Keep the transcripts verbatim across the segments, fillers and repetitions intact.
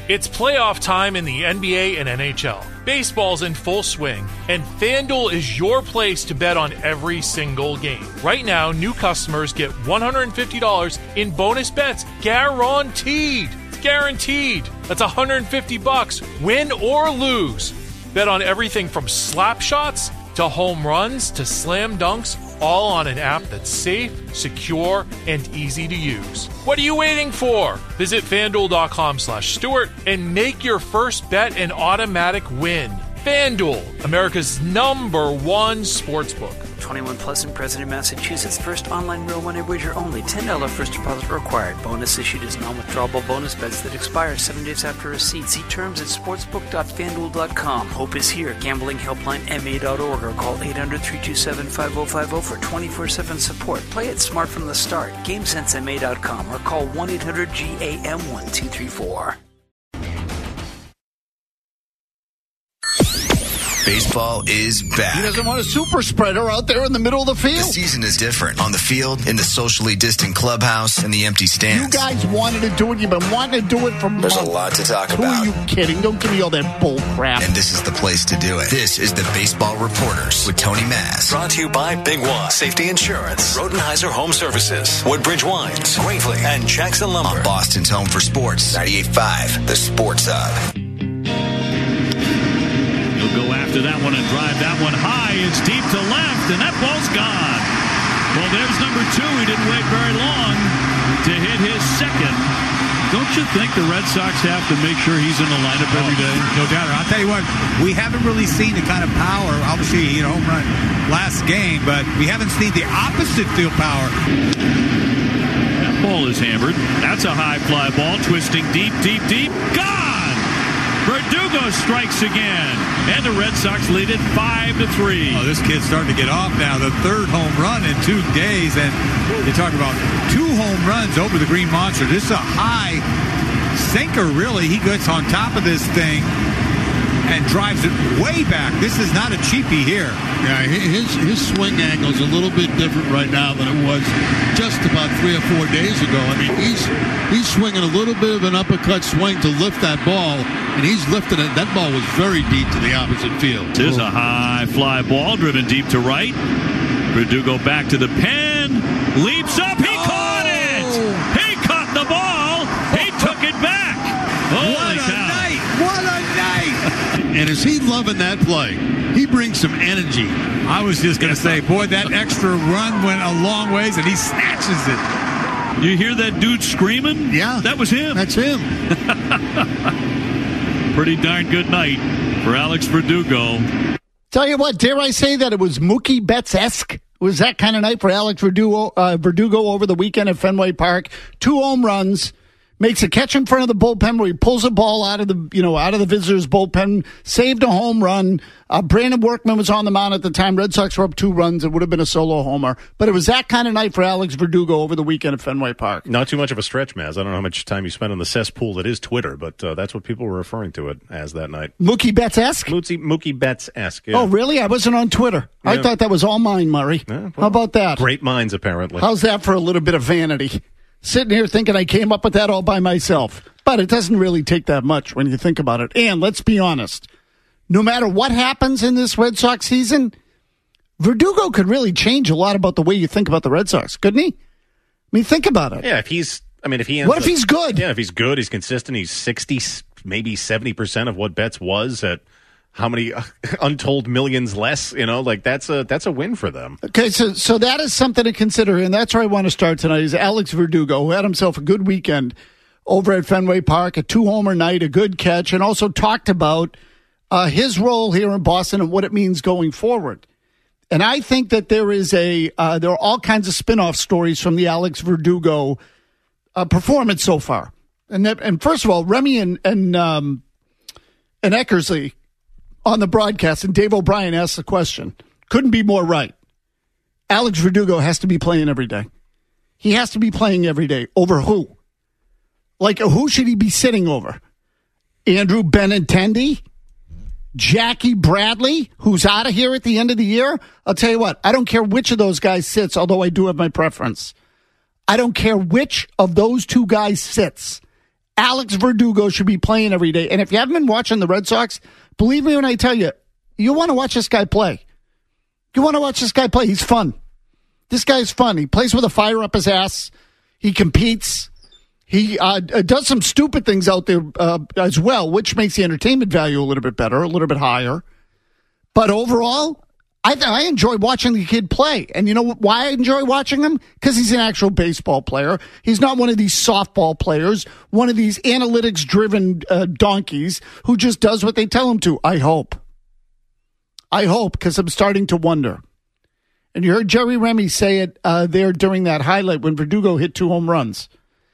It's playoff time in the N B A and N H L. Baseball's in full swing, and FanDuel is your place to bet on every single game. Right now, new customers get one hundred fifty dollars in bonus bets guaranteed. It's guaranteed. That's one hundred fifty bucks, win or lose. Bet on everything from slap shots to home runs to slam dunks, all on an app that's safe, secure, and easy to use. What are you waiting for? Visit FanDuel.com slash Stewart and make your first bet an automatic win. FanDuel, America's number one sportsbook. twenty-one plus and present in Massachusetts. First online real money wager only. ten dollars first deposit required. Bonus issued as non-withdrawable bonus bets that expire seven days after receipt. See terms at sportsbook dot fan duel dot com. Hope is here. Gambling helpline M A dot org or call eight hundred, three two seven, five oh five oh for twenty-four seven support. Play it smart from the start. game sense M A dot com or call one eight hundred G A M one two three four. Baseball is back. He doesn't want a super spreader out there in the middle of the field. The season is different on the field, in the socially distant clubhouse, and the empty stands. You guys wanted to do it. You've been wanting to do it for months. There's a lot to talk Who about. Who are you kidding? Don't give me all that bull crap. And this is the place to do it. This is the Baseball Reporters with Tony Maz. Brought to you by Big Y, Safety Insurance, Rodenheiser Home Services, Woodbridge Wines, Gravely, and Jackson Lumber. On Boston's home for sports, ninety-eight point five, the Sports Hub. Go after that one and drive that one high. It's deep to left, and that ball's gone. Well, there's number two. He didn't wait very long to hit his second. Don't you think the Red Sox have to make sure he's in the lineup every day? No doubt. I'll tell you what, we haven't really seen the kind of power, obviously, you know, home run last game, but we haven't seen the opposite field power. That ball is hammered. That's a high fly ball, twisting deep, deep, deep. Gone! Verdugo strikes again, and the Red Sox lead it five to three. Oh, this kid's starting to get off now. The third home run in two days, and you talk about two home runs over the Green Monster. This is a high sinker, really. He gets on top of this thing and drives it way back. This is not a cheapie here. Yeah, his his swing angle is a little bit different right now than it was just about three or four days ago. I mean, he's he's swinging a little bit of an uppercut swing to lift that ball, and he's lifting it. That ball was very deep to the opposite field. There's a high fly ball driven deep to right. Verdugo back to the pen, leaps up. He oh. caught it. He caught the ball. He took it back. Holy what a cow. night! What a night! And is he loving that play? He brings some energy. I was just going to say, boy, that extra run went a long ways, and he snatches it. You hear that dude screaming? Yeah. That was him. That's him. Pretty darn good night for Alex Verdugo. Tell you what, dare I say that it was Mookie Betts-esque? It was that kind of night for Alex Verdugo, uh, Verdugo over the weekend at Fenway Park. Two home runs. Makes a catch in front of the bullpen where he pulls a ball out of the, you know, out of the visitors' bullpen, saved a home run. Uh, Brandon Workman was on the mound at the time. Red Sox were up two runs. It would have been a solo homer. But it was that kind of night for Alex Verdugo over the weekend at Fenway Park. Not too much of a stretch, Maz. I don't know how much time you spent on the cesspool that is Twitter, but uh, that's what people were referring to it as that night. Mookie Betts-esque? Mookie, Mookie Betts-esque, yeah. Oh, really? I wasn't on Twitter. Yeah. I thought that was all mine, Murray. Yeah, well, how about that? Great minds, apparently. How's that for a little bit of vanity? Sitting here thinking I came up with that all by myself. But it doesn't really take that much when you think about it. And let's be honest, no matter what happens in this Red Sox season, Verdugo could really change a lot about the way you think about the Red Sox, couldn't he? I mean, think about it. Yeah, if he's, I mean, if he ends What if up, he's good? Yeah, if he's good, he's consistent, he's sixty, maybe seventy percent of what Betts was at how many untold millions less, you know, like that's a that's a win for them. Okay, so so that is something to consider, and that's where I want to start tonight is Alex Verdugo, who had himself a good weekend over at Fenway Park, a two-homer night, a good catch, and also talked about uh, his role here in Boston and what it means going forward. And I think that there is a uh, there are all kinds of spin-off stories from the Alex Verdugo uh, performance so far. And that, and first of all, Remy and and um, and Eckersley on the broadcast, and Dave O'Brien asked the question. Couldn't be more right. Alex Verdugo has to be playing every day. He has to be playing every day. Over who? Like, who should he be sitting over? Andrew Benintendi? Jackie Bradley, who's out of here at the end of the year? I'll tell you what, I don't care which of those guys sits, although I do have my preference. I don't care which of those two guys sits. Alex Verdugo should be playing every day. And if you haven't been watching the Red Sox, believe me when I tell you, you want to watch this guy play. You want to watch this guy play. He's fun. This guy's fun. He plays with a fire up his ass. He competes. He uh, does some stupid things out there uh, as well, which makes the entertainment value a little bit better, a little bit higher. But overall, I, th- I enjoy watching the kid play. And you know why I enjoy watching him? Because he's an actual baseball player. He's not one of these softball players, one of these analytics-driven uh, donkeys who just does what they tell him to. I hope. I hope, because I'm starting to wonder. And you heard Jerry Remy say it uh, there during that highlight when Verdugo hit two home runs.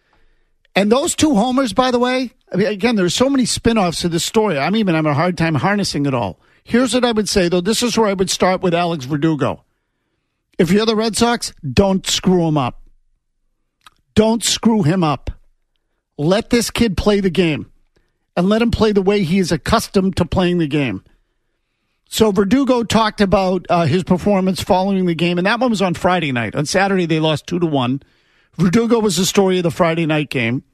And those two homers, by the way, I mean, again, there's so many spin-offs to this story. I'm even having a hard time harnessing it all. Here's what I would say, though. This is where I would start with Alex Verdugo. If you're the Red Sox, don't screw him up. Don't screw him up. Let this kid play the game. And let him play the way he is accustomed to playing the game. So Verdugo talked about uh, his performance following the game, and that one was on Friday night. On Saturday, they lost two to one. Verdugo was the story of the Friday night game.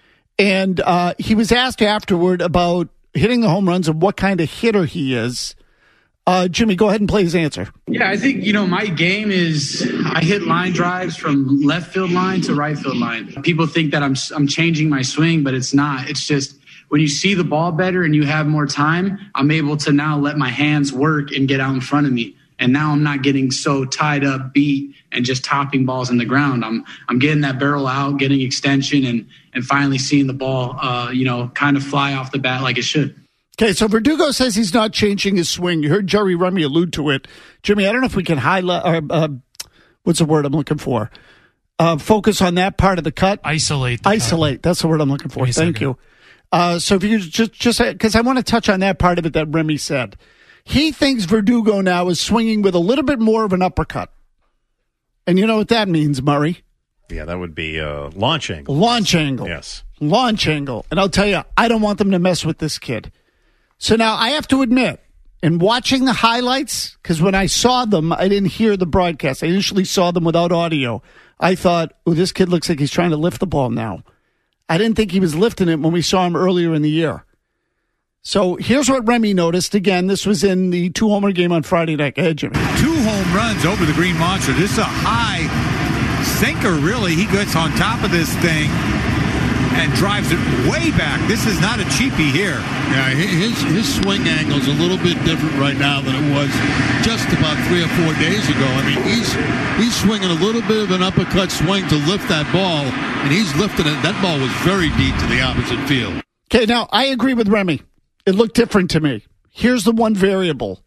And uh, he was asked afterward about hitting the home runs and what kind of hitter he is. Uh, Jimmy, go ahead and play his answer. Yeah, I think, you know, my game is I hit line drives from left field line to right field line. People think that I'm I'm changing my swing, but it's not. It's just when you see the ball better and you have more time, I'm able to now let my hands work and get out in front of me. And now I'm not getting so tied up, beat, and just topping balls in the ground. I'm I'm getting that barrel out, getting extension, and and finally seeing the ball, uh, you know, kind of fly off the bat like it should. Okay, so Verdugo says he's not changing his swing. You heard Jerry Remy allude to it. Jimmy, I don't know if we can highlight, or, uh, what's the word I'm looking for? Uh, focus on that part of the cut. Isolate. The Isolate. cut. That's the word I'm looking for. Thank you. Uh, so if you just, just, because I want to touch on that part of it that Remy said. He thinks Verdugo now is swinging with a little bit more of an uppercut. And you know what that means, Murray? Yeah, that would be uh, launch angle. Launch angle. Yes. Launch angle. And I'll tell you, I don't want them to mess with this kid. So now I have to admit, in watching the highlights, because when I saw them, I didn't hear the broadcast. I initially saw them without audio. I thought, oh, this kid looks like he's trying to lift the ball now. I didn't think he was lifting it when we saw him earlier in the year. So here's what Remy noticed. Again, this was in the two-homer game on Friday night. Go ahead, Jimmy. Two home runs over the Green Monster. This is a high sinker, really. He gets on top of this thing and drives it way back. This is not a cheapie here. Yeah, his his swing angle is a little bit different right now than it was just about three or four days ago. I mean, he's he's swinging a little bit of an uppercut swing to lift that ball, and he's lifting it. That ball was very deep to the opposite field. Okay, now I agree with Remy. It looked different to me. Here's the one variable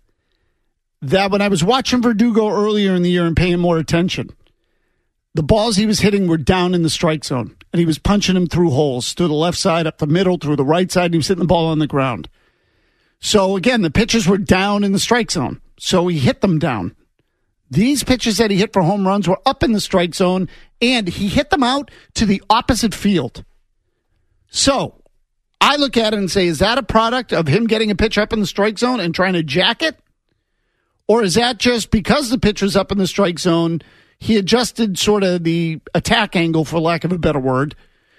that when I was watching Verdugo earlier in the year and paying more attention, the balls he was hitting were down in the strike zone, and he was punching them through holes, through the left side, up the middle, through the right side, and he was hitting the ball on the ground. So, again, the pitches were down in the strike zone, so he hit them down. These pitches that he hit for home runs were up in the strike zone, and he hit them out to the opposite field. So, I look at it and say, is that a product of him getting a pitch up in the strike zone and trying to jack it? Or is that just because the pitch was up in the strike zone, he adjusted sort of the attack angle, for lack of a better word,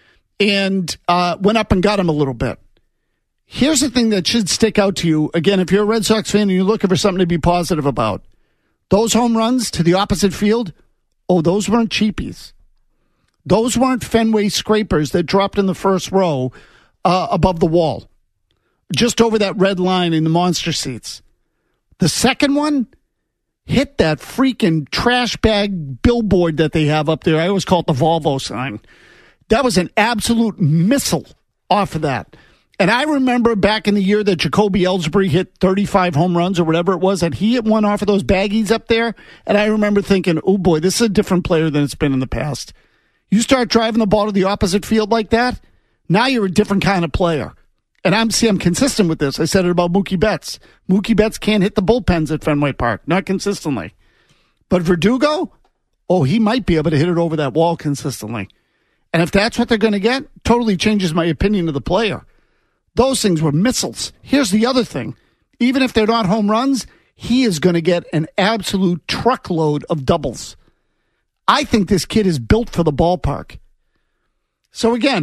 and uh, went up and got him a little bit? Here's the thing that should stick out to you. Again, if you're a Red Sox fan and you're looking for something to be positive about, those home runs to the opposite field, oh, those weren't cheapies. Those weren't Fenway scrapers that dropped in the first row uh, above the wall, just over that red line in the monster seats. The second one hit that freaking trash bag billboard that they have up there. I always call it the Volvo sign. That was an absolute missile off of that. And I remember back in the year that Jacoby Ellsbury hit thirty-five home runs or whatever it was, and he hit one off of those baggies up there. And I remember thinking, oh boy, this is a different player than it's been in the past. You start driving the ball to the opposite field like that, now you're a different kind of player. And I'm see, I'm consistent with this. I said it about Mookie Betts. Mookie Betts can't hit the bullpens at Fenway Park, not consistently. But Verdugo, oh, he might be able to hit it over that wall consistently. And if that's what they're going to get, totally changes my opinion of the player. Those things were missiles. Here's the other thing. Even if they're not home runs, he is going to get an absolute truckload of doubles. I think this kid is built for the ballpark. So again,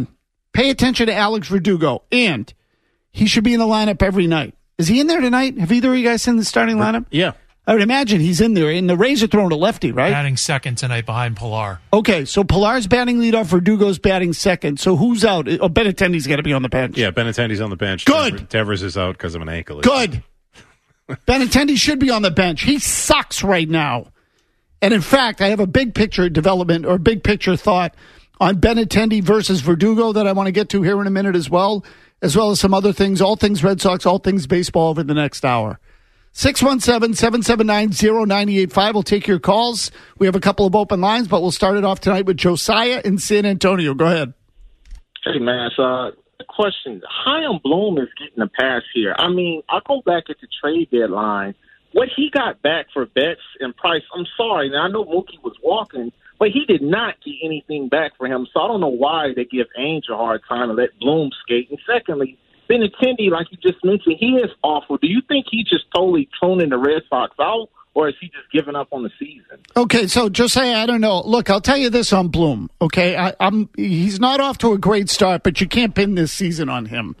Pay attention to Alex Verdugo, and he should be in the lineup every night. Is he in there tonight? Have either of you guys seen the starting lineup? Yeah. I would imagine he's in there. And the Rays are throwing a lefty, right? Batting second tonight behind Pilar. Okay, so Pilar's batting leadoff, Verdugo's batting second. So who's out? Oh, Benintendi's got to be on the bench. Yeah, Benintendi's on the bench. Good. Devers is out because of an ankle issue. Good. Benintendi should be on the bench. He sucks right now. And in fact, I have a big picture development or big picture thought on Benintendi versus Verdugo that I want to get to here in a minute as well, as well as some other things, all things Red Sox, all things baseball over the next hour. six one seven, seven seven nine, zero nine eight five. We'll take your calls. We have a couple of open lines, but we'll start it off tonight with Josiah in San Antonio. Go ahead. Hey, man. So, uh, the question, Chaim Bloom is getting a pass here. I mean, I go back at the trade deadline. What he got back for Betts and Price, I'm sorry. Now, I know Mookie was walking, but he did not get anything back for him. So I don't know why they give Ainge a hard time and let Bloom skate. And secondly, Benintendi, like you just mentioned, he is awful. Do you think he's just totally tuning the Red Sox out, or is he just giving up on the season? Okay, so Josiah, I don't know. Look, I'll tell you this on Bloom, okay? I, I'm he's not off to a great start, but you can't pin this season on him.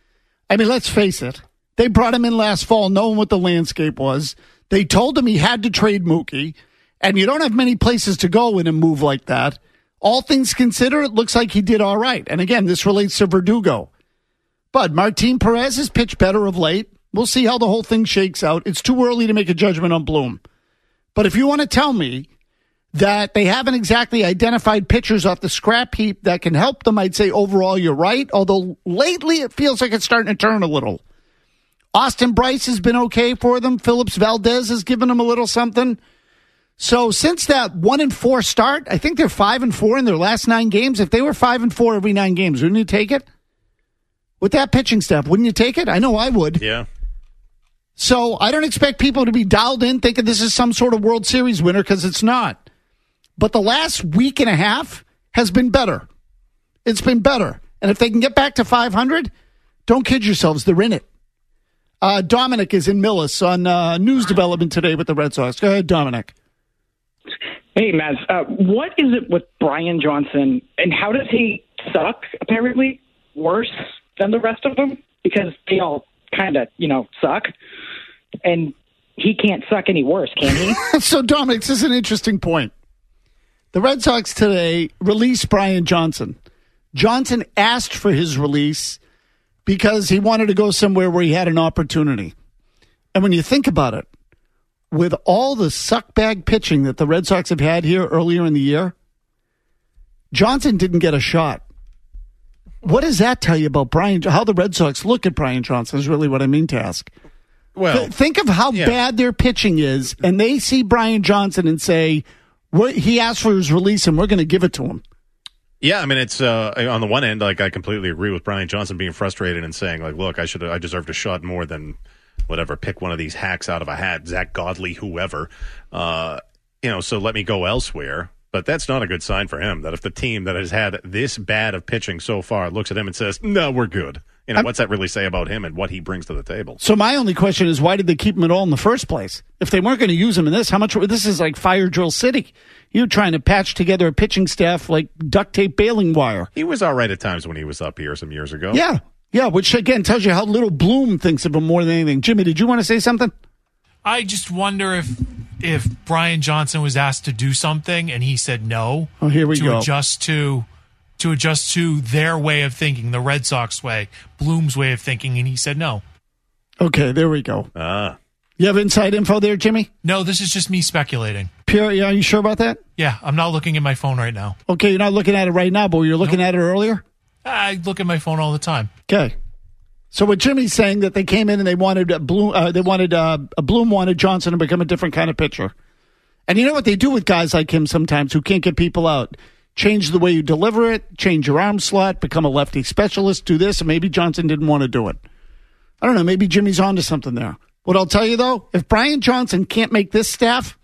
I mean, let's face it. They brought him in last fall knowing what the landscape was. They told him he had to trade Mookie, and you don't have many places to go in a move like that. All things considered, it looks like he did all right. And again, this relates to Verdugo. But Martin Perez has pitched better of late. We'll see how the whole thing shakes out. It's too early to make a judgment on Bloom. But if you want to tell me that they haven't exactly identified pitchers off the scrap heap that can help them, I'd say overall you're right. Although lately it feels like it's starting to turn a little. Austin Bryce has been okay for them. Phillips Valdez has given them a little something. So since that one and four start, I think they're five and four in their last nine games. If they were five and four every nine games, wouldn't you take it? With that pitching staff, wouldn't you take it? I know I would. Yeah. So I don't expect people to be dialed in thinking this is some sort of World Series winner, because it's not. But the last week and a half has been better. It's been better. And if they can get back to five hundred, don't kid yourselves, they're in it. Uh, Dominic is in Millis on uh, news development today with the Red Sox. Go ahead, Dominic. Hey, Maz. Uh, what is it with Brian Johnson, and how does he suck, apparently, worse than the rest of them? Because they all kind of, you know, suck. And he can't suck any worse, can he? So, Dominic, this is an interesting point. The Red Sox today released Brian Johnson. Johnson asked for his release because he wanted to go somewhere where he had an opportunity. And when you think about it, with all the suckbag pitching that the Red Sox have had here earlier in the year, Johnson didn't get a shot. What does that tell you about Brian? How the Red Sox look at Brian Johnson is really what I mean to ask. Well, Th- think of how yeah. bad their pitching is, and they see Brian Johnson and say, he asked for his release, and we're going to give it to him. Yeah, I mean, it's uh, on the one end, like I completely agree with Brian Johnson being frustrated and saying, like, look, I should, I deserved a shot more than whatever. Pick one of these hacks out of a hat, Zach Godley, whoever. Uh, you know, so let me go elsewhere. But that's not a good sign for him. That if the team that has had this bad of pitching so far looks at him and says, "No, we're good," you know, I'm, what's that really say about him and what he brings to the table? So my only question is, why did they keep him at all in the first place? If they weren't going to use him in this, how much? This is like fire drill city. You're trying to patch together a pitching staff like duct tape baling wire. He was all right at times when he was up here some years ago. Yeah, yeah, which again tells you how little Bloom thinks of him more than anything. Jimmy, did you want to say something? I just wonder if if Brian Johnson was asked to do something and he said no. Oh, here we to go. adjust to to adjust to their way of thinking, the Red Sox way, Bloom's way of thinking, and he said no. Okay, there we go. Ah. You have inside info there, Jimmy? No, this is just me speculating. Pure, yeah, are you sure about that? Yeah, I'm not looking at my phone right now. Okay, you're not looking at it right now, but you're looking nope. at it earlier? I look at my phone all the time. Okay. So what Jimmy's saying that they came in and they wanted a Bloom, uh, they wanted uh, a Bloom wanted Johnson to become a different kind of pitcher. And you know what they do with guys like him sometimes who can't get people out? Change the way you deliver it, change your arm slot, become a lefty specialist, do this, and maybe Johnson didn't want to do it. I don't know, maybe Jimmy's onto something there. What I'll tell you, though, if Brian Johnson can't make this staff,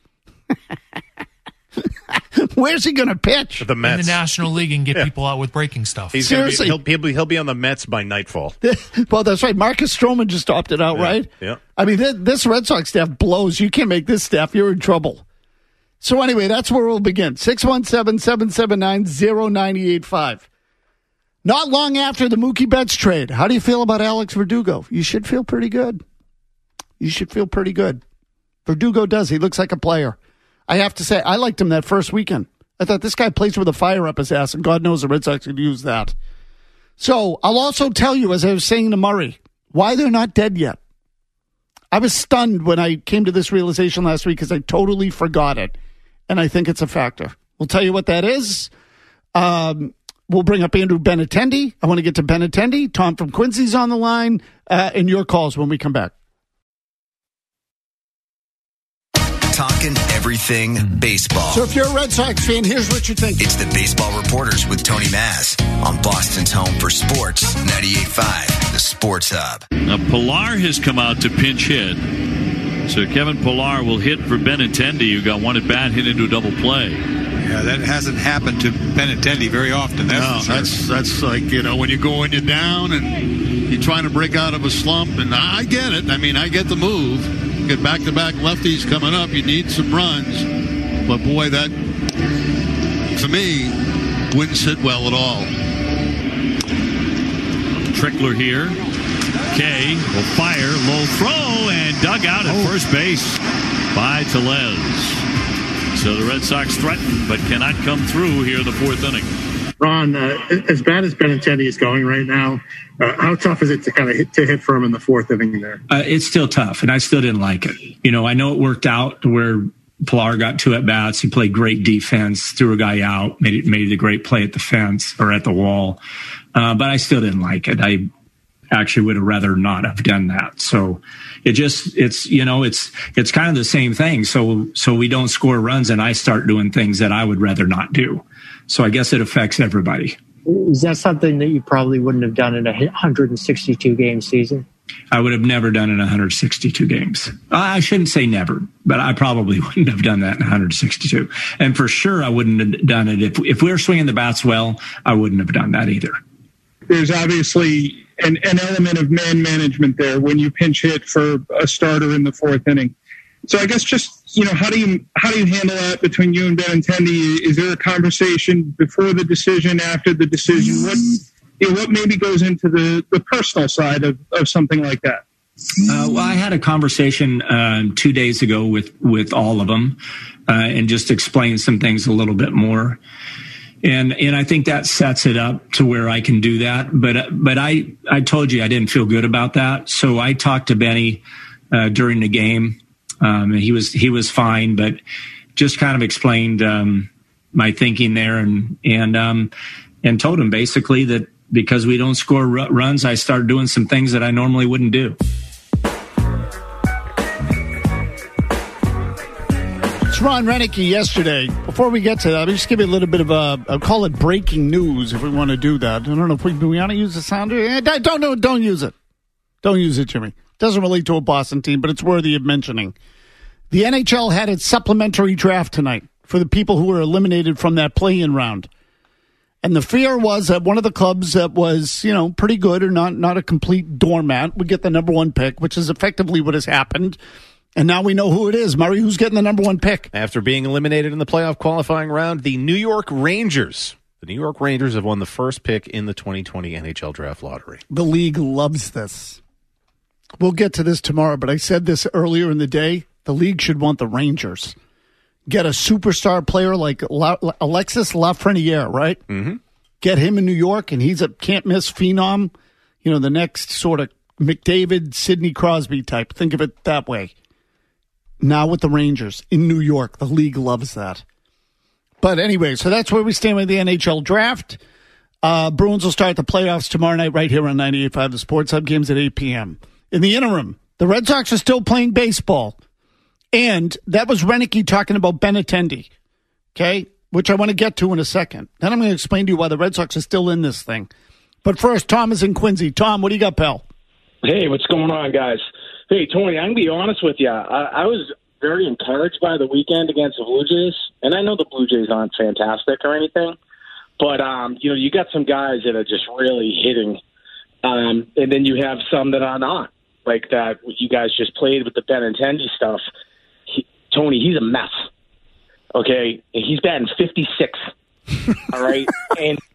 where's he going to pitch? The Mets. In the National League and get yeah. people out with breaking stuff. He's Seriously. Be, he'll, he'll, be, he'll be on the Mets by nightfall. Well, that's right. Marcus Stroman just opted out, yeah. right? Yeah. I mean, th- this Red Sox staff blows. You can't make this staff. You're in trouble. So anyway, that's where we'll begin. six one seven, seven seven nine, zero nine eight five. Not long after the Mookie Betts trade, how do you feel about Alex Verdugo? You should feel pretty good. You should feel pretty good. Verdugo does. He looks like a player. I have to say, I liked him that first weekend. I thought this guy plays with a fire up his ass, and God knows the Red Sox could use that. So I'll also tell you, as I was saying to Murray, why they're not dead yet. I was stunned when I came to this realization last week because I totally forgot it, and I think it's a factor. We'll tell you what that is. Um, we'll bring up Andrew Benintendi. I want to get to Benintendi. Tom from Quincy's on the line, uh, and your calls when we come back. Talking everything baseball. So if you're a Red Sox fan, here's what you think. It's the Baseball Reporters with Tony Maz on Boston's home for sports, ninety-eight point five, the Sports Hub. Now, Pilar has come out to pinch hit. So Kevin Pilar will hit for Benintendi, who got one at bat, hit into a double play. Yeah, that hasn't happened to Benintendi very often. That's no, for sure. that's that's like, you know, when you go when you're down and you're trying to break out of a slump. And I get it. I mean, I get the move. You get back-to-back lefties coming up. You need some runs. But, boy, that, for me, wouldn't sit well at all. Trickler here. Kay will fire. Low throw and dug out at oh. first base by Tellez. So the Red Sox threaten but cannot come through here in the fourth inning. Ron, uh, as bad as Benintendi is going right now, uh, how tough is it to kind of hit, to hit for him in the fourth inning there? Uh, it's still tough, and I still didn't like it. You know, I know it worked out to where Pilar got two at bats. He played great defense, threw a guy out, made it made a great play at the fence or at the wall, uh, but I still didn't like it. I actually would have rather not have done that. So it just it's you know it's it's kind of the same thing. So so we don't score runs, and I start doing things that I would rather not do. So I guess it affects everybody. Is that something that you probably wouldn't have done in a one hundred sixty-two game season? I would have never done it in one hundred sixty-two games. I shouldn't say never, but I probably wouldn't have done that in one hundred sixty-two. And for sure, I wouldn't have done it if if we were swinging the bats well. I wouldn't have done that either. There's obviously an, an element of man management there when you pinch hit for a starter in the fourth inning. So I guess just, you know, how do you how do you handle that between you and Benintendi? Is there a conversation before the decision, after the decision? What you know, what maybe goes into the, the personal side of, of something like that? Uh, well, I had a conversation uh, two days ago with, with all of them uh, and just explained some things a little bit more. And and I think that sets it up to where I can do that. But but I, I told you I didn't feel good about that. So I talked to Benny uh, during the game. Um, and he was he was fine, but just kind of explained um, my thinking there, and and um, and told him basically that because we don't score r- runs, I started doing some things that I normally wouldn't do. It's Ron Renicky yesterday. Before we get to that, I'll just give you a little bit of a, I'll call it breaking news if we want to do that. I don't know if we do we want to use the sounder. Eh, don't no, don't use it. Don't use it, Jimmy. Doesn't relate to a Boston team, but it's worthy of mentioning. The N H L had its supplementary draft tonight for the people who were eliminated from that play-in round. And the fear was that one of the clubs that was, you know, pretty good or not, not a complete doormat would get the number one pick, which is effectively what has happened. And now we know who it is. Murray, who's getting the number one pick? After being eliminated in the playoff qualifying round, the New York Rangers. The New York Rangers have won the first pick in the twenty twenty N H L Draft Lottery. The league loves this. We'll get to this tomorrow, but I said this earlier in the day. The league should want the Rangers. Get a superstar player like La- Alexis Lafreniere, right? Mm-hmm. Get him in New York, and he's a can't-miss phenom. You know, the next sort of McDavid, Sidney Crosby type. Think of it that way. Now with the Rangers in New York, the league loves that. But anyway, so that's where we stand with the N H L draft. Uh, Bruins will start the playoffs tomorrow night right here on ninety-eight point five. The Sports Hub games at eight p.m. In the interim, the Red Sox are still playing baseball. And that was Renicky talking about Benintendi, okay, which I want to get to in a second. Then I'm going to explain to you why the Red Sox are still in this thing. But first, Tom is in Quincy. Tom, what do you got, pal? Hey, what's going on, guys? Hey, Tony, I'm going to be honest with you. I, I was very encouraged by the weekend against the Blue Jays. And I know the Blue Jays aren't fantastic or anything. But, um, you know, you got some guys that are just really hitting. Um, and then you have some that are not. Like that you guys just played with the Benintendi stuff. He, Tony, he's a mess. Okay? And he's batting fifty-six. All right? And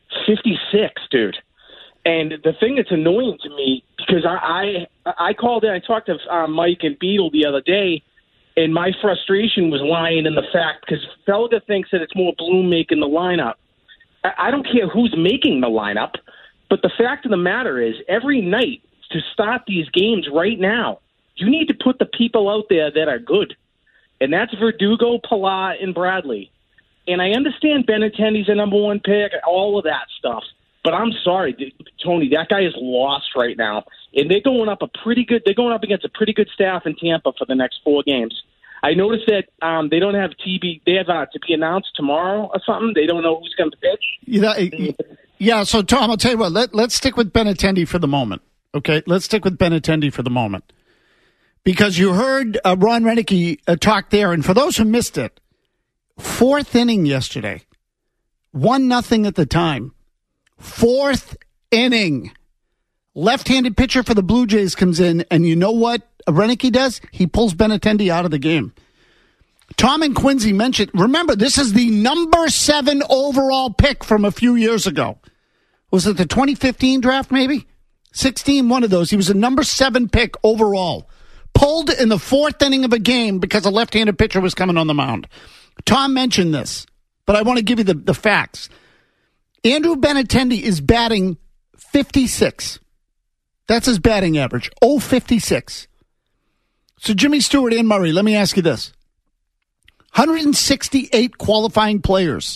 fifty-six, dude. And the thing that's annoying to me, because I I, I called in, I talked to uh, Mike and Beadle the other day, and my frustration was lying in the fact, because Felga thinks that it's more Bloom making the lineup. I, I don't care who's making the lineup, but the fact of the matter is, every night to start these games right now, you need to put the people out there that are good. And that's Verdugo, Pilar, and Bradley. And I understand Benintendi's a number one pick, all of that stuff. But I'm sorry, Tony, that guy is lost right now. And they're going up a pretty good, they're going up against a pretty good staff in Tampa for the next four games. I noticed that um, they don't have T B, they have uh, to be announced tomorrow or something. They don't know who's going to pitch. You know, yeah, so Tom, I'll tell you what, let, let's stick with Benintendi for the moment. Okay, let's stick with Benintendi for the moment. Because you heard uh, Ron Renicky uh, talk there, and for those who missed it, fourth inning yesterday, one nothing at the time. Fourth inning. Left-handed pitcher for the Blue Jays comes in, and you know what Renicky does? He pulls Benintendi out of the game. Tom and Quincy mentioned, remember, this is the number seven overall pick from a few years ago. Was it the twenty fifteen draft, maybe? sixteen, one of those. He was a number seven pick overall. Pulled in the fourth inning of a game because a left-handed pitcher was coming on the mound. Tom mentioned this, but I want to give you the, the facts. Andrew Benintendi is batting fifty-six. That's his batting average, oh fifty-six. So Jimmy Stewart and Murray, let me ask you this. one hundred sixty-eight qualifying players.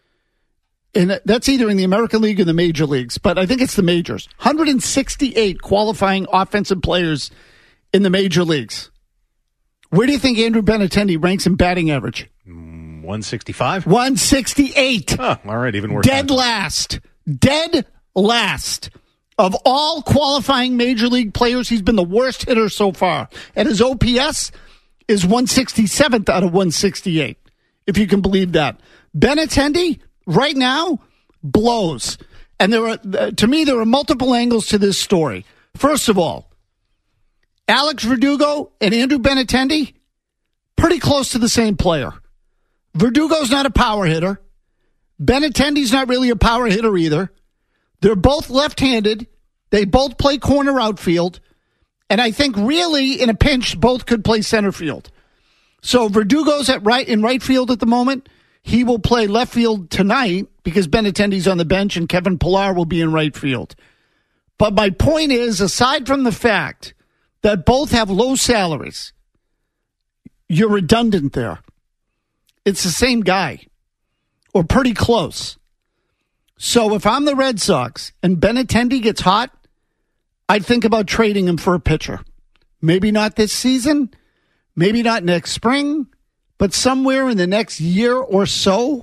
And that's either in the American League or the major leagues, but I think it's the majors. one hundred sixty-eight qualifying offensive players in the major leagues. Where do you think Andrew Benintendi ranks in batting average? one sixty-five? one sixty-eight. Oh, all right, even worse. Dead last. Dead last. Of all qualifying major league players, he's been the worst hitter so far. And his O P S is one sixty-seventh out of one sixty-eight, if you can believe that. Benintendi, right now, blows. And there are, to me, there are multiple angles to this story. First of all, Alex Verdugo and Andrew Benintendi, pretty close to the same player. Verdugo's not a power hitter. Benintendi's not really a power hitter either. They're both left-handed. They both play corner outfield. And I think really, in a pinch, both could play center field. So Verdugo's at right in right field at the moment. He will play left field tonight because Benintendi's on the bench and Kevin Pillar will be in right field. But my point is, aside from the fact that both have low salaries, you're redundant there. It's the same guy, or pretty close. So if I'm the Red Sox and Benintendi gets hot, I'd think about trading him for a pitcher. Maybe not this season, maybe not next spring, but somewhere in the next year or so,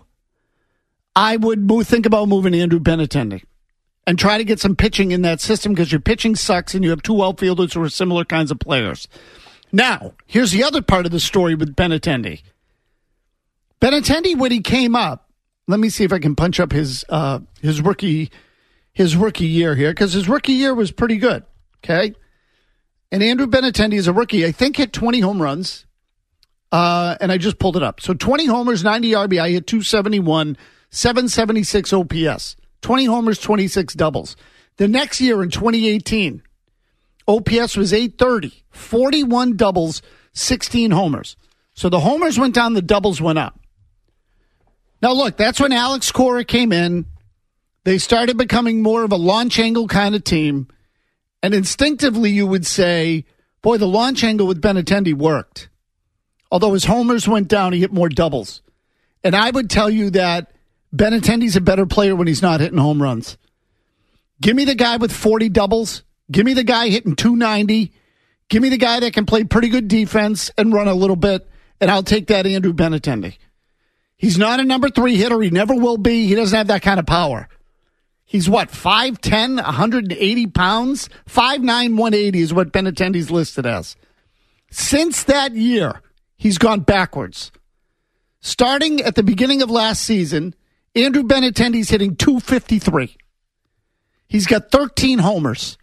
I would move, think about moving Andrew Benintendi and try to get some pitching in that system because your pitching sucks and you have two outfielders who are similar kinds of players. Now, here's the other part of the story with Benintendi. Benintendi, when he came up, let me see if I can punch up his uh, his rookie his rookie year here, because his rookie year was pretty good, okay? And Andrew Benintendi is a rookie, I think hit twenty home runs, uh, and I just pulled it up. So twenty homers, ninety R B I, hit two seventy-one, seven seventy-six O P S. twenty homers, twenty-six doubles. The next year in twenty eighteen, O P S was eight thirty, forty-one doubles, sixteen homers. So the homers went down, the doubles went up. Now, look, that's when Alex Cora came in. They started becoming more of a launch angle kind of team. And instinctively, you would say, boy, the launch angle with Benintendi worked. Although his homers went down, he hit more doubles. And I would tell you that Benintendi's a better player when he's not hitting home runs. Give me the guy with forty doubles. Give me the guy hitting two ninety. Give me the guy that can play pretty good defense and run a little bit, and I'll take that Andrew Benintendi. He's not a number three hitter. He never will be. He doesn't have that kind of power. He's what, five ten, one hundred eighty pounds? five nine, one eighty is what Benintendi's listed as. Since that year, he's gone backwards. Starting at the beginning of last season, Andrew Benintendi's hitting two fifty-three. He's got thirteen homers.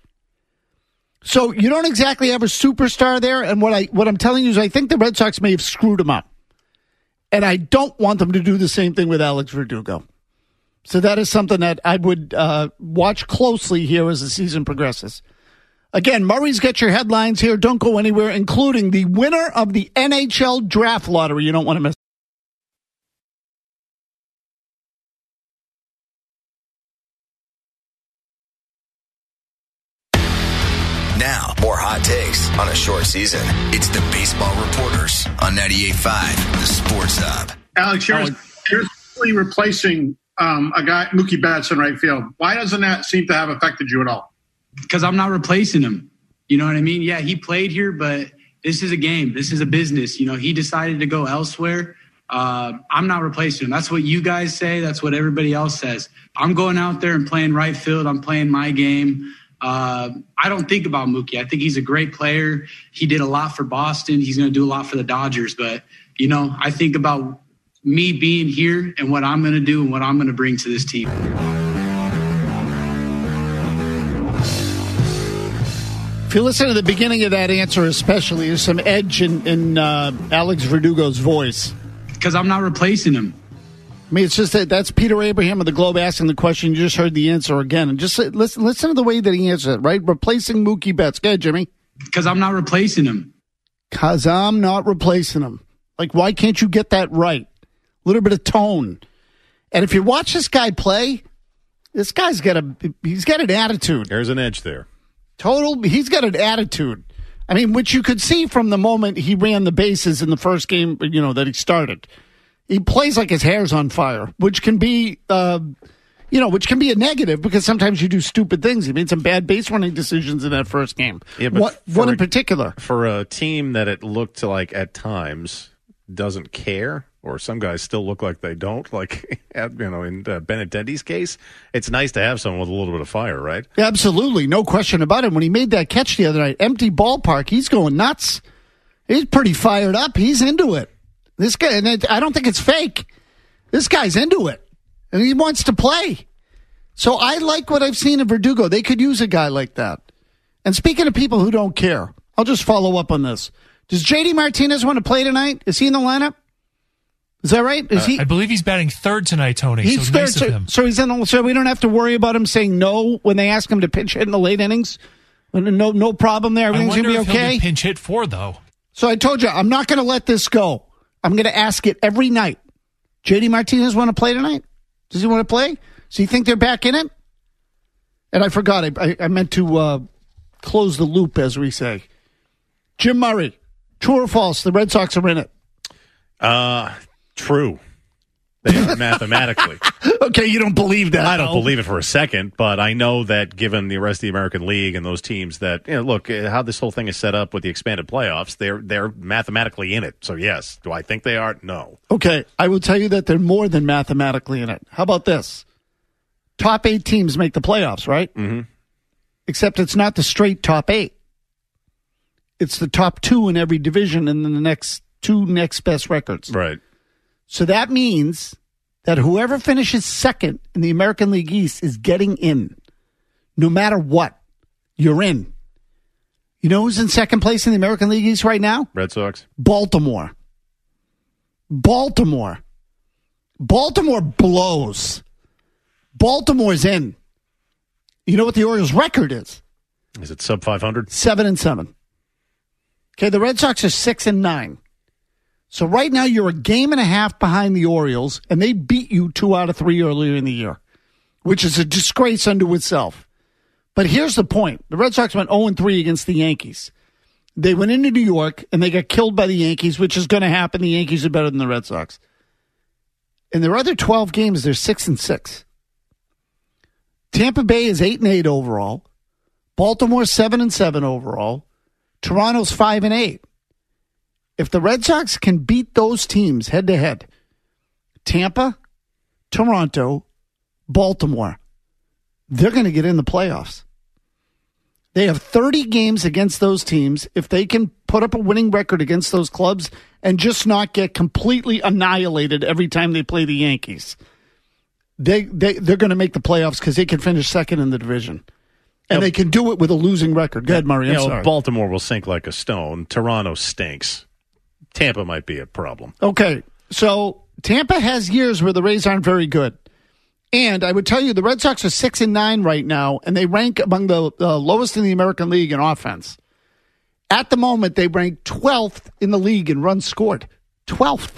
So you don't exactly have a superstar there, and what I what I'm telling you is I think the Red Sox may have screwed him up. And I don't want them to do the same thing with Alex Verdugo. So that is something that I would uh, watch closely here as the season progresses. Again, Murray's got your headlines here. Don't go anywhere, including the winner of the N H L Draft Lottery. You don't want to miss. Now, more hot takes on a short season. It's the Baseball Reporters on ninety-eight point five, the Sports Hub. Alex, you're, you're really replacing um, a guy, Mookie Betts, in right field. Why doesn't that seem to have affected you at all? Because I'm not replacing him. You know what I mean? Yeah, he played here, but this is a game. This is a business. You know, he decided to go elsewhere. Uh, I'm not replacing him. That's what you guys say. That's what everybody else says. I'm going out there and playing right field. I'm playing my game. Uh, I don't think about Mookie. I think he's a great player. He did a lot for Boston. He's going to do a lot for the Dodgers. But, you know, I think about me being here and what I'm going to do and what I'm going to bring to this team. If you listen to the beginning of that answer especially, there's some edge in, in uh, Alex Verdugo's voice. Because I'm not replacing him. I mean, it's just that that's Peter Abraham of the Globe asking the question. You just heard the answer again. And just listen listen to the way that he answered it, right? Replacing Mookie Betts. Go ahead, Jimmy. Because I'm not replacing him. Because I'm not replacing him. Like, why can't you get that right? A little bit of tone. And if you watch this guy play, this guy's got a he's got an attitude. There's an edge there. Total, he's got an attitude. I mean, which you could see from the moment he ran the bases in the first game, you know, that he started. He plays like his hair's on fire, which can be, uh, you know, which can be a negative because sometimes you do stupid things. He made some bad base running decisions in that first game. Yeah, but what, one in particular. For a team that it looked like at times doesn't care, or some guys still look like they don't, like, you know, in uh, Benintendi's case, it's nice to have someone with a little bit of fire, right? Absolutely. No question about it. When he made that catch the other night, empty ballpark, he's going nuts. He's pretty fired up. He's into it. This guy, and I don't think it's fake. This guy's into it, and he wants to play. So I like what I've seen of Verdugo. They could use a guy like that. And speaking of people who don't care, I'll just follow up on this. Does J D Martinez want to play tonight? Is he in the lineup? Is that right? Is uh, he? I believe he's batting third tonight, Tony. He's so third. nice So, of him. so he's in. The, so we don't have to worry about him saying no when they ask him to pinch hit in the late innings. No, no problem there. Everything's I wonder gonna be if okay. He'll get pinch hit for though. So I told you I'm not going to let this go. I'm going to ask it every night. J D Martinez want to play tonight? Does he want to play? So you think they're back in it? And I forgot. I, I, I meant to uh, close the loop, as we say. Jim Murray, true or false? The Red Sox are in it. Uh, true. They are mathematically. Okay, you don't believe that. I don't though. believe it for a second, but I know that given the rest of the American League and those teams that, you know, look, how this whole thing is set up with the expanded playoffs, they're they're mathematically in it. So, yes. Do I think they are? No. Okay, I will tell you that they're more than mathematically in it. How about this? Top eight teams make the playoffs, right? Mm-hmm. Except it's not the straight top eight. It's the top two in every division and then the next two next best records. Right. So that means that whoever finishes second in the American League East is getting in. No matter what, you're in. You know who's in second place in the American League East right now? Red Sox. Baltimore. Baltimore. Baltimore blows. Baltimore's in. You know what the Orioles' record is? Is it sub five hundred? Seven and seven. Okay, the Red Sox are six and nine. So right now you're a game and a half behind the Orioles, and they beat you two out of three earlier in the year, which is a disgrace unto itself. But here's the point. The Red Sox went oh and three against the Yankees. They went into New York, and they got killed by the Yankees, which is going to happen. The Yankees are better than the Red Sox. In their other twelve games, they're six and six. Tampa Bay is eight and eight overall. Baltimore seven and seven overall. Toronto's five and eight. If the Red Sox can beat those teams head to head, Tampa, Toronto, Baltimore, they're going to get in the playoffs. They have thirty games against those teams. If they can put up a winning record against those clubs and just not get completely annihilated every time they play the Yankees, they, they, they're going to make the playoffs because they can finish second in the division. And they can do it with a losing record. Go ahead, Murray. I'm you know, sorry. Baltimore will sink like a stone. Toronto stinks. Tampa might be a problem. Okay, so Tampa has years where the Rays aren't very good. And I would tell you the Red Sox are six and nine right now, and they rank among the uh, lowest in the American League in offense. At the moment, they rank twelfth in the league in runs scored. twelfth.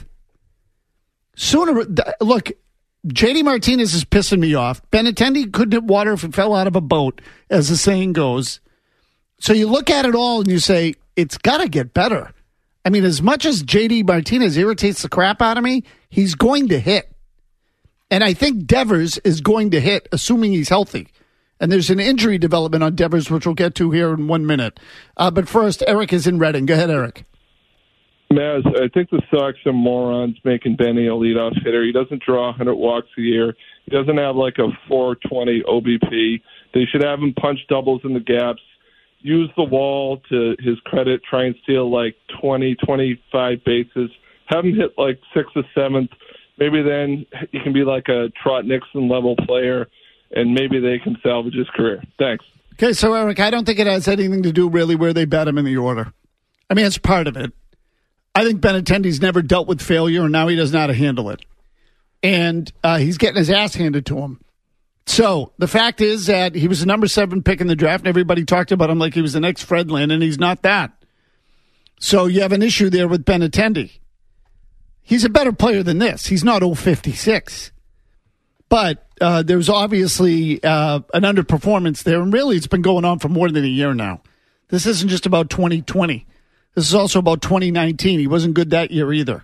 Sooner, look, J D Martinez is pissing me off. Benintendi couldn't hit water if it fell out of a boat, as the saying goes. So you look at it all and you say, it's got to get better. I mean, as much as J D Martinez irritates the crap out of me, he's going to hit. And I think Devers is going to hit, assuming he's healthy. And there's an injury development on Devers, which we'll get to here in one minute. Uh, but first, Eric is in Reading. Go ahead, Eric. Maz, I think the Sox are morons making Benny a leadoff hitter. He doesn't draw one hundred walks a year. He doesn't have like a four twenty O B P. They should have him punch doubles in the gaps, use the wall to his credit, try and steal like twenty, twenty-five bases, have him hit like sixth or seventh. Maybe then he can be like a Trot Nixon level player, and maybe they can salvage his career. Thanks. Okay, so Eric, I don't think it has anything to do really where they bet him in the order. I mean, it's part of it. I think Benintendi's never dealt with failure, and now he doesn't know how to handle it. And uh, he's getting his ass handed to him. So the fact is that he was the number seven pick in the draft, and everybody talked about him like he was the next Fred Lynn, and he's not that. So you have an issue there with Benintendi. He's a better player than this. He's not oh fifty-six. But uh, there's obviously uh, an underperformance there, and really it's been going on for more than a year now. This isn't just about twenty twenty. This is also about twenty nineteen. He wasn't good that year either.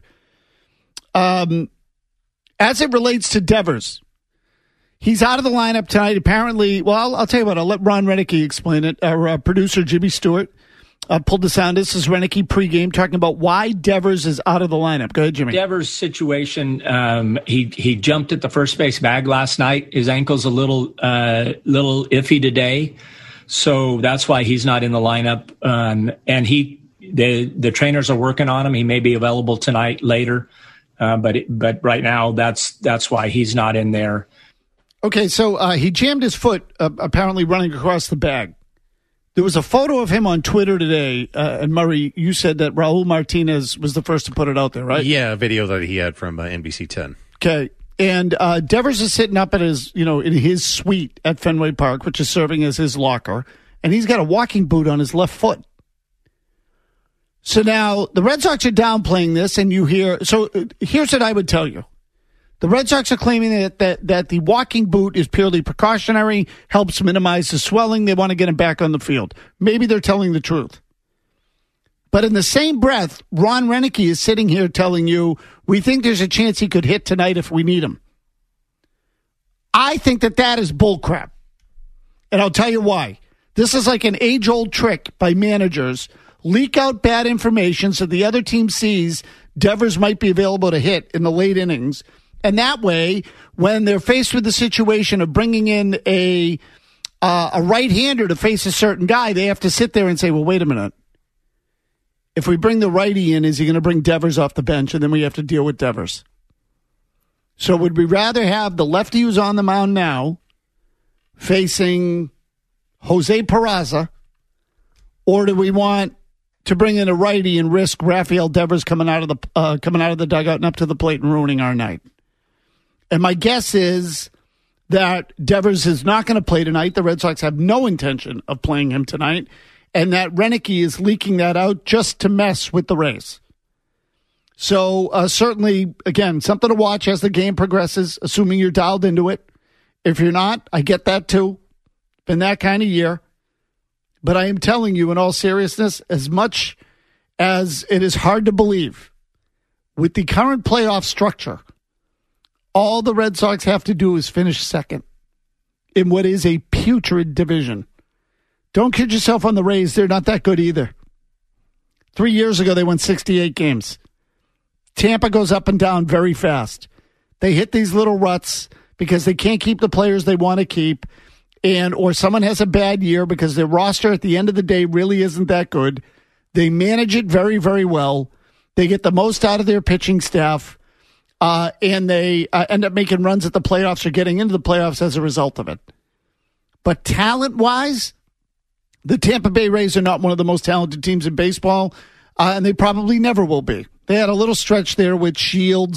Um, as it relates to Devers, he's out of the lineup tonight. Apparently, well, I'll, I'll tell you what. I'll let Ron Renicky explain it. Our uh, producer, Jimmy Stewart, uh, pulled the sound. This is Renicky pregame talking about why Devers is out of the lineup. Go ahead, Jimmy. Devers' situation, um, he he jumped at the first base bag last night. His ankle's a little uh, little iffy today, so that's why he's not in the lineup. Um, and he the the trainers are working on him. He may be available tonight later, uh, but it, but right now that's that's why he's not in there. Okay, so uh, he jammed his foot uh, apparently running across the bag. There was a photo of him on Twitter today, uh, and Murray, you said that Raul Martinez was the first to put it out there, right? Yeah, a video that he had from uh, N B C ten. Okay, and uh, Devers is sitting up at his, you know, in his suite at Fenway Park, which is serving as his locker, and he's got a walking boot on his left foot. So now the Red Sox are downplaying this, and you hear. So uh, here's what I would tell you. The Red Sox are claiming that, that that the walking boot is purely precautionary, helps minimize the swelling. They want to get him back on the field. Maybe they're telling the truth. But in the same breath, Ron Renicky is sitting here telling you, we think there's a chance he could hit tonight if we need him. I think that that is bullcrap. And I'll tell you why. This is like an age-old trick by managers. Leak out bad information so the other team sees Devers might be available to hit in the late innings. And that way, when they're faced with the situation of bringing in a uh, a right-hander to face a certain guy, they have to sit there and say, well, wait a minute. If we bring the righty in, is he going to bring Devers off the bench? And then we have to deal with Devers. So would we rather have the lefty who's on the mound now facing Jose Peraza, or do we want to bring in a righty and risk Rafael Devers coming out of the uh, coming out of the dugout and up to the plate and ruining our night? And my guess is that Devers is not going to play tonight. The Red Sox have no intention of playing him tonight. And that Renicky is leaking that out just to mess with the Rays. So uh, certainly, again, something to watch as the game progresses, assuming you're dialed into it. If you're not, I get that too. Been that kind of year. But I am telling you in all seriousness, as much as it is hard to believe, with the current playoff structure, all the Red Sox have to do is finish second in what is a putrid division. Don't kid yourself on the Rays. They're not that good either. Three years ago, they won sixty-eight games. Tampa goes up and down very fast. They hit these little ruts because they can't keep the players they want to keep, and or someone has a bad year because their roster at the end of the day really isn't that good. They manage it very, very well. They get the most out of their pitching staff. Uh, and they uh, end up making runs at the playoffs or getting into the playoffs as a result of it. But talent-wise, the Tampa Bay Rays are not one of the most talented teams in baseball, uh, and they probably never will be. They had a little stretch there with Shields,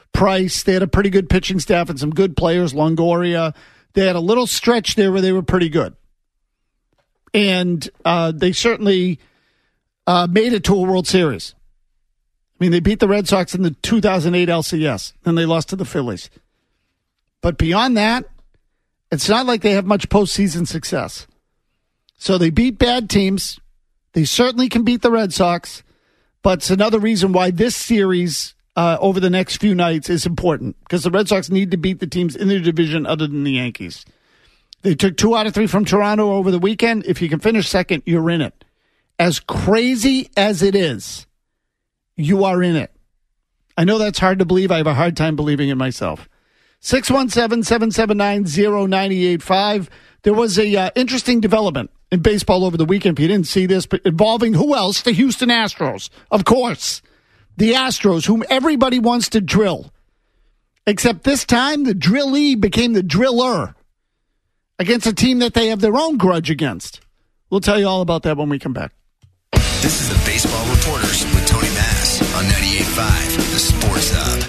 Price. They had a pretty good pitching staff and some good players, Longoria. They had a little stretch there where they were pretty good. And uh, they certainly uh, made it to a World Series. I mean, they beat the Red Sox in the two thousand eight L C S, and they lost to the Phillies. But beyond that, it's not like they have much postseason success. So they beat bad teams. They certainly can beat the Red Sox. But it's another reason why this series uh, over the next few nights is important, because the Red Sox need to beat the teams in their division other than the Yankees. They took two out of three from Toronto over the weekend. If you can finish second, you're in it. As crazy as it is, you are in it. I know that's hard to believe. I have a hard time believing it myself. six one seven, seven seven nine, zero nine eight five. There was a uh, interesting development in baseball over the weekend. If you didn't see this, but involving who else? The Houston Astros. Of course. The Astros, whom everybody wants to drill. Except this time, the drillee became the driller against a team that they have their own grudge against. We'll tell you all about that when we come back. This is the Baseball Reporters with Tony Mass on ninety-eight point five, the Sports Hub.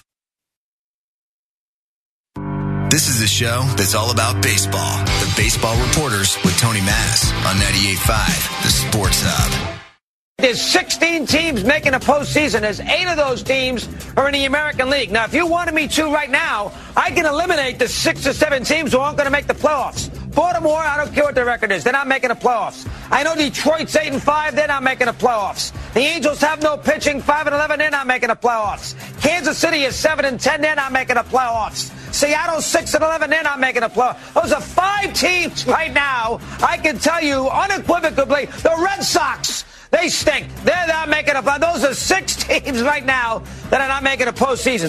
This is the show that's all about baseball. The Baseball Reporters with Tony Mass on ninety-eight point five, the Sports Hub. There's sixteen teams making a postseason. There's eight of those teams are in the American League. Now, if you wanted me to right now, I can eliminate the six or seven teams who aren't going to make the playoffs. Baltimore, I don't care what their record is. They're not making the playoffs. I know Detroit's eight and five. They're not making the playoffs. The Angels have no pitching. five and eleven. They're not making the playoffs. Kansas City is seven and ten. They're not making the playoffs. Seattle six and eleven. They're not making the playoffs. Those are five teams right now. I can tell you unequivocally, the Red Sox, they stink. They're not making a playoffs. Those are six teams right now that are not making a postseason.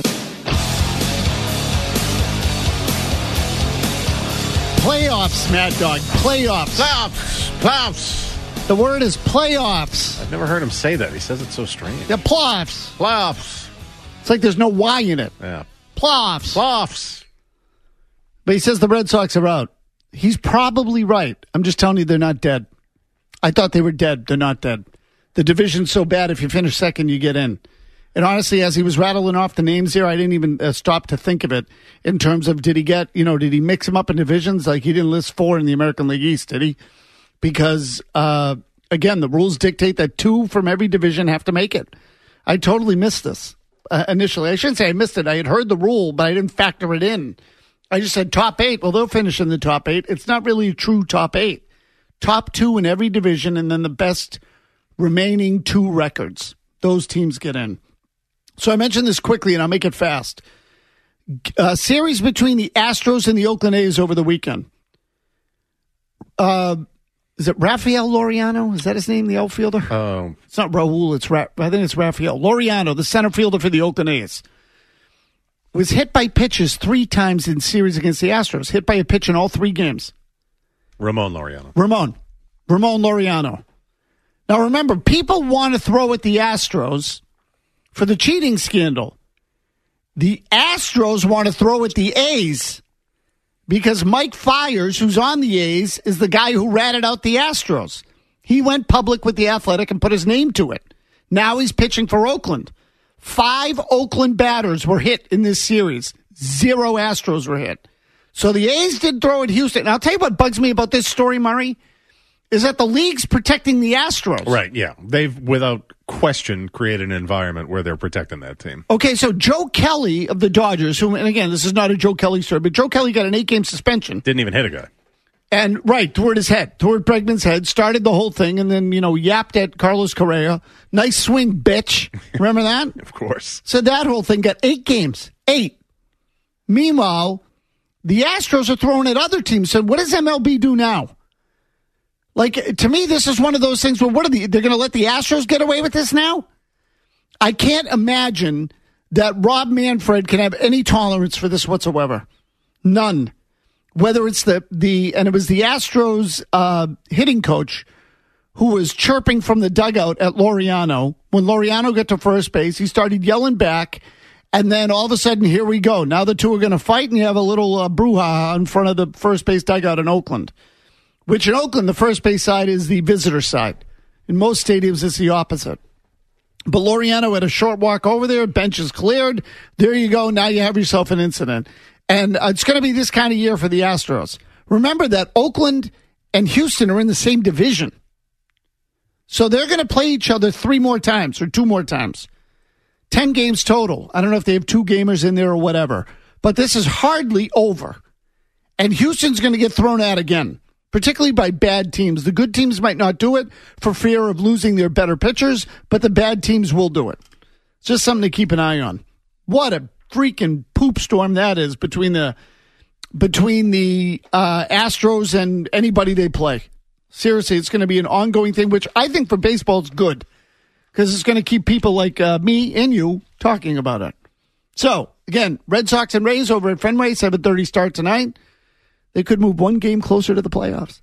Playoffs, Mad Dog. Playoffs. Playoffs. Playoffs. The word is playoffs. I've never heard him say that. He says it so strange. Yeah, playoffs. Playoffs. It's like there's no Y in it. Yeah. Playoffs. Playoffs. But he says the Red Sox are out. He's probably right. I'm just telling you they're not dead. I thought they were dead. They're not dead. The division's so bad, if you finish second, you get in. And honestly, as he was rattling off the names here, I didn't even uh, stop to think of it in terms of did he get, you know, did he mix them up in divisions? Like he didn't list four in the American League East, did he? Because, uh, again, the rules dictate that two from every division have to make it. I totally missed this uh, initially. I shouldn't say I missed it. I had heard the rule, but I didn't factor it in. I just said top eight. Well, they'll finish in the top eight. It's not really a true top eight. Top two in every division, and then the best remaining two records. Those teams get in. So I mentioned this quickly, and I'll make it fast. A series between the Astros and the Oakland A's over the weekend. Uh, is it Rafael Laureano? Is that his name, the outfielder? Oh. It's not Raul. It's Ra- I think it's Rafael. Laureano, the center fielder for the Oakland A's, was hit by pitches three times in series against the Astros. Hit by a pitch in all three games. Ramon Laureano. Ramon. Ramon Laureano. Now, remember, people want to throw at the Astros for the cheating scandal. The Astros want to throw at the A's because Mike Fiers, who's on the A's, is the guy who ratted out the Astros. He went public with the Athletic and put his name to it. Now he's pitching for Oakland. Five Oakland batters were hit in this series. Zero Astros were hit. So the A's did throw at Houston. And I'll tell you what bugs me about this story, Murray, is that the league's protecting the Astros. Right, yeah. They've, without question, created an environment where they're protecting that team. Okay, so Joe Kelly of the Dodgers, who, and again, this is not a Joe Kelly story, but Joe Kelly got an eight-game suspension. Didn't even hit a guy. And, right, toward his head, toward Bregman's head, started the whole thing, and then, you know, yapped at Carlos Correa. Nice swing, bitch. Remember that? Of course. So that whole thing got eight games. Eight. Meanwhile, the Astros are throwing at other teams. So what does M L B do now? Like, to me, this is one of those things where what are the, they're going to let the Astros get away with this now? I can't imagine that Rob Manfred can have any tolerance for this whatsoever. None. Whether it's the, the and it was the Astros uh, hitting coach who was chirping from the dugout at Laureano. When Laureano got to first base, he started yelling back, and then all of a sudden, here we go. Now the two are going to fight, and you have a little uh, brouhaha in front of the first base dugout in Oakland. Which in Oakland, the first base side is the visitor side. In most stadiums, it's the opposite. But Laureano had a short walk over there. Bench is cleared. There you go. Now you have yourself an incident. And uh, it's going to be this kind of year for the Astros. Remember that Oakland and Houston are in the same division. So they're going to play each other three more times or two more times. Ten games total. I don't know if they have two gamers in there or whatever. But this is hardly over. And Houston's going to get thrown out again, particularly by bad teams. The good teams might not do it for fear of losing their better pitchers, but the bad teams will do it. It's just something to keep an eye on. What a freaking poop storm that is between the between the uh, Astros and anybody they play. Seriously, it's going to be an ongoing thing, which I think for baseball is good because it's going to keep people like uh, me and you talking about it. So, again, Red Sox and Rays over at Fenway, seven thirty start tonight. They could move one game closer to the playoffs.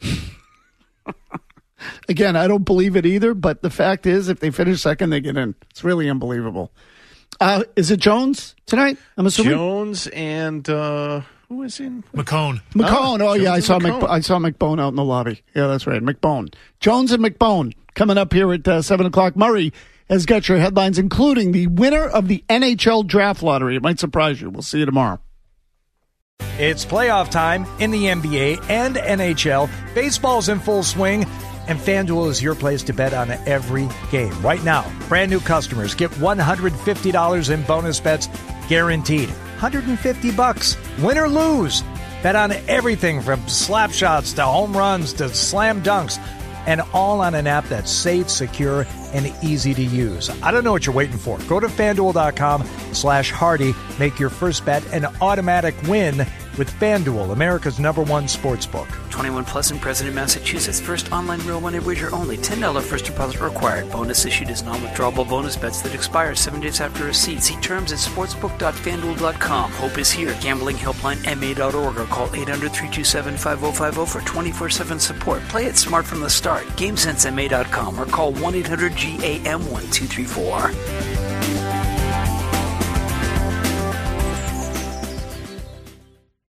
Again, I don't believe it either, but the fact is, if they finish second, they get in. It's really unbelievable. Uh, is it Jones tonight? I'm assuming Jones and uh, who is in McCone. McCone. Oh, oh yeah, I saw McCone. Mc, I saw McBone out in the lobby. Yeah, that's right, McBone. Jones and McBone coming up here at uh, seven o'clock. Murray has got your headlines, including the winner of the N H L draft lottery. It might surprise you. We'll see you tomorrow. It's playoff time in the N B A and N H L. Baseball's in full swing, and FanDuel is your place to bet on every game. Right now, brand new customers get one hundred fifty dollars in bonus bets guaranteed. one hundred fifty bucks, win or lose. Bet on everything from slap shots to home runs to slam dunks, and all on an app that's safe, secure, and easy to use. I don't know what you're waiting for. Go to FanDuel.com slash Hardy. Make your first bet an automatic win with FanDuel, America's number one sports book. twenty-one plus in President, Massachusetts. First online real money wager only. ten dollars first deposit required. Bonus issued as non-withdrawable bonus bets that expire seven days after receipt. See terms at sportsbook dot fan duel dot com. Hope is here. Gambling helpline M A dot org or call eight hundred, three two seven, five oh five oh for twenty-four seven support. Play it smart from the start. GameSense M A dot com or call one eight hundred G A M one two three four.